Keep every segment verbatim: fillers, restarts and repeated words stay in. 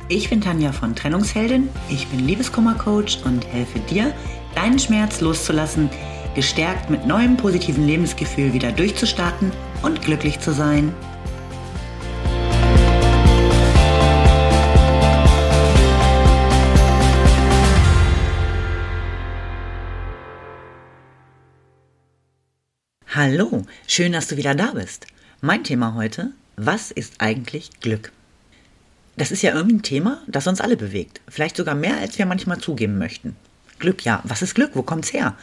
Ich bin Tanja von Trennungsheldin, ich bin Liebeskummer-Coach und helfe dir, deinen Schmerz loszulassen, gestärkt mit neuem positiven Lebensgefühl wieder durchzustarten und glücklich zu sein. Hallo, schön, dass du wieder da bist. Mein Thema heute: Was ist eigentlich Glück? Das ist ja irgendwie ein Thema, das uns alle bewegt. Vielleicht sogar mehr, als wir manchmal zugeben möchten. Glück, ja. Was ist Glück? Wo kommt's her?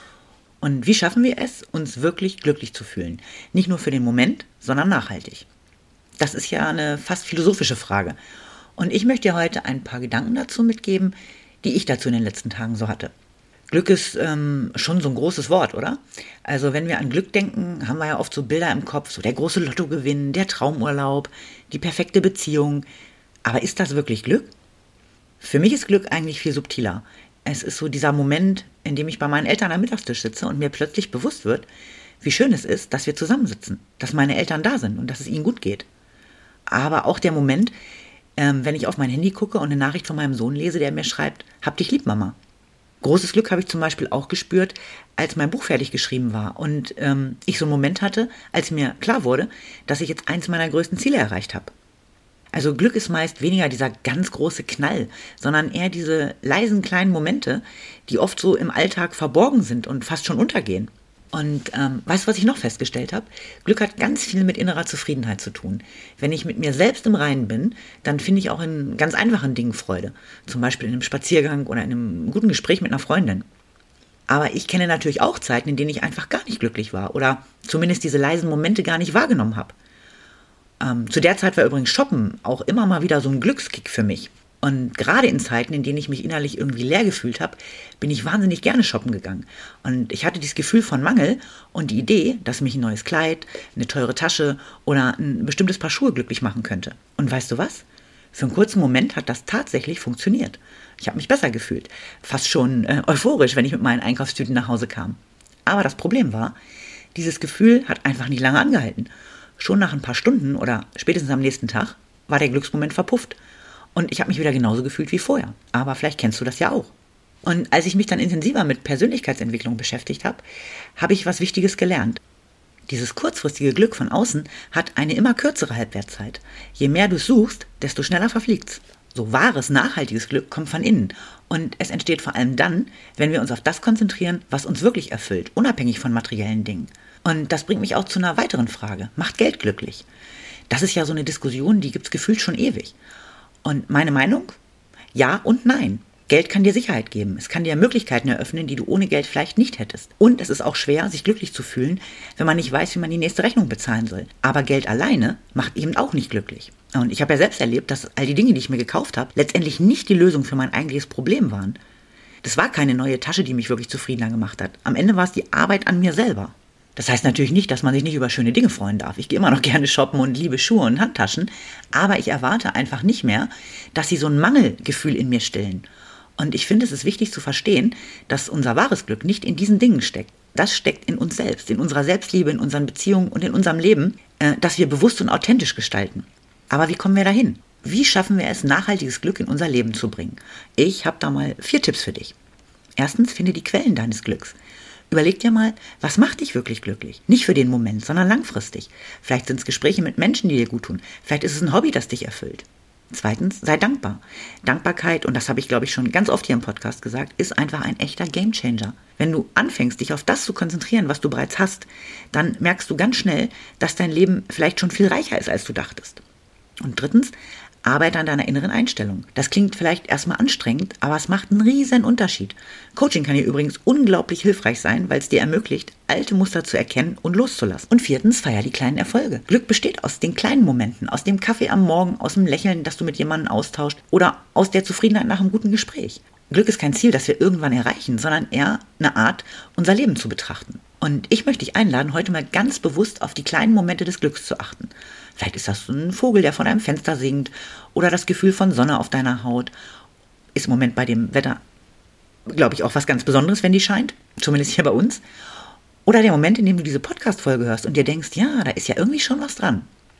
Und wie schaffen wir es, uns wirklich glücklich zu fühlen? Nicht nur für den Moment, sondern nachhaltig. Das ist ja eine fast philosophische Frage. Und ich möchte dir heute ein paar Gedanken dazu mitgeben, die ich dazu in den letzten Tagen so hatte. Glück ist ähm, schon so ein großes Wort, oder? Also wenn wir an Glück denken, haben wir ja oft so Bilder im Kopf, so der große Lottogewinn, der Traumurlaub, die perfekte Beziehung. Aber ist das wirklich Glück? Für mich ist Glück eigentlich viel subtiler. Es ist so dieser Moment, in dem ich bei meinen Eltern am Mittagstisch sitze und mir plötzlich bewusst wird, wie schön es ist, dass wir zusammensitzen, dass meine Eltern da sind und dass es ihnen gut geht. Aber auch der Moment, ähm, wenn ich auf mein Handy gucke und eine Nachricht von meinem Sohn lese, der mir schreibt: Hab dich lieb, Mama. Großes Glück habe ich zum Beispiel auch gespürt, als mein Buch fertig geschrieben war und ähm, ich so einen Moment hatte, als mir klar wurde, dass ich jetzt eins meiner größten Ziele erreicht habe. Also Glück ist meist weniger dieser ganz große Knall, sondern eher diese leisen kleinen Momente, die oft so im Alltag verborgen sind und fast schon untergehen. Und ähm, weißt du, was ich noch festgestellt habe? Glück hat ganz viel mit innerer Zufriedenheit zu tun. Wenn ich mit mir selbst im Reinen bin, dann finde ich auch in ganz einfachen Dingen Freude. Zum Beispiel in einem Spaziergang oder in einem guten Gespräch mit einer Freundin. Aber ich kenne natürlich auch Zeiten, in denen ich einfach gar nicht glücklich war oder zumindest diese leisen Momente gar nicht wahrgenommen habe. Ähm, zu der Zeit war übrigens Shoppen auch immer mal wieder so ein Glückskick für mich. Und gerade in Zeiten, in denen ich mich innerlich irgendwie leer gefühlt habe, bin ich wahnsinnig gerne shoppen gegangen. Und ich hatte dieses Gefühl von Mangel und die Idee, dass mich ein neues Kleid, eine teure Tasche oder ein bestimmtes Paar Schuhe glücklich machen könnte. Und weißt du was? Für einen kurzen Moment hat das tatsächlich funktioniert. Ich habe mich besser gefühlt. Fast schon äh, euphorisch, wenn ich mit meinen Einkaufstüten nach Hause kam. Aber das Problem war, dieses Gefühl hat einfach nicht lange angehalten. Schon nach ein paar Stunden oder spätestens am nächsten Tag war der Glücksmoment verpufft. Und ich habe mich wieder genauso gefühlt wie vorher. Aber vielleicht kennst du das ja auch. Und als ich mich dann intensiver mit Persönlichkeitsentwicklung beschäftigt habe, habe ich was Wichtiges gelernt. Dieses kurzfristige Glück von außen hat eine immer kürzere Halbwertszeit. Je mehr du suchst, desto schneller verfliegt's. So wahres, nachhaltiges Glück kommt von innen. Und es entsteht vor allem dann, wenn wir uns auf das konzentrieren, was uns wirklich erfüllt, unabhängig von materiellen Dingen. Und das bringt mich auch zu einer weiteren Frage. Macht Geld glücklich? Das ist ja so eine Diskussion, die gibt's gefühlt schon ewig. Und meine Meinung? Ja und nein. Geld kann dir Sicherheit geben. Es kann dir Möglichkeiten eröffnen, die du ohne Geld vielleicht nicht hättest. Und es ist auch schwer, sich glücklich zu fühlen, wenn man nicht weiß, wie man die nächste Rechnung bezahlen soll. Aber Geld alleine macht eben auch nicht glücklich. Und ich habe ja selbst erlebt, dass all die Dinge, die ich mir gekauft habe, letztendlich nicht die Lösung für mein eigentliches Problem waren. Das war keine neue Tasche, die mich wirklich zufriedener gemacht hat. Am Ende war es die Arbeit an mir selber. Das heißt natürlich nicht, dass man sich nicht über schöne Dinge freuen darf. Ich gehe immer noch gerne shoppen und liebe Schuhe und Handtaschen. Aber ich erwarte einfach nicht mehr, dass sie so ein Mangelgefühl in mir stillen. Und ich finde, es ist wichtig zu verstehen, dass unser wahres Glück nicht in diesen Dingen steckt. Das steckt in uns selbst, in unserer Selbstliebe, in unseren Beziehungen und in unserem Leben, äh, das wir bewusst und authentisch gestalten. Aber wie kommen wir dahin? Wie schaffen wir es, nachhaltiges Glück in unser Leben zu bringen? Ich habe da mal vier Tipps für dich. Erstens, finde die Quellen deines Glücks. Überleg dir mal, was macht dich wirklich glücklich? Nicht für den Moment, sondern langfristig. Vielleicht sind es Gespräche mit Menschen, die dir gut tun. Vielleicht ist es ein Hobby, das dich erfüllt. Zweitens, sei dankbar. Dankbarkeit, und das habe ich, glaube ich, schon ganz oft hier im Podcast gesagt, ist einfach ein echter Gamechanger. Wenn du anfängst, dich auf das zu konzentrieren, was du bereits hast, dann merkst du ganz schnell, dass dein Leben vielleicht schon viel reicher ist, als du dachtest. Und drittens, arbeite an deiner inneren Einstellung. Das klingt vielleicht erstmal anstrengend, aber es macht einen riesen Unterschied. Coaching kann hier übrigens unglaublich hilfreich sein, weil es dir ermöglicht, alte Muster zu erkennen und loszulassen. Und viertens, feier die kleinen Erfolge. Glück besteht aus den kleinen Momenten, aus dem Kaffee am Morgen, aus dem Lächeln, das du mit jemandem austauscht oder aus der Zufriedenheit nach einem guten Gespräch. Glück ist kein Ziel, das wir irgendwann erreichen, sondern eher eine Art, unser Leben zu betrachten. Und ich möchte dich einladen, heute mal ganz bewusst auf die kleinen Momente des Glücks zu achten. Vielleicht ist das so ein Vogel, der vor deinem Fenster singt, oder das Gefühl von Sonne auf deiner Haut. Ist im Moment bei dem Wetter, glaube ich, auch was ganz Besonderes, wenn die scheint, zumindest hier bei uns. Oder der Moment, in dem du diese Podcast-Folge hörst und dir denkst, ja, da ist ja irgendwie schon was dran.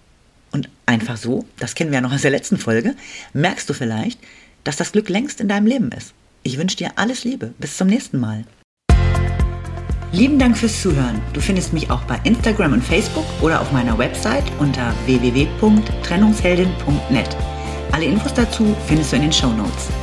Und einfach so, das kennen wir ja noch aus der letzten Folge, merkst du vielleicht, dass das Glück längst in deinem Leben ist. Ich wünsche dir alles Liebe. Bis zum nächsten Mal. Lieben Dank fürs Zuhören. Du findest mich auch bei Instagram und Facebook oder auf meiner Website unter w w w punkt trennungsheldin punkt net. Alle Infos dazu findest du in den Shownotes.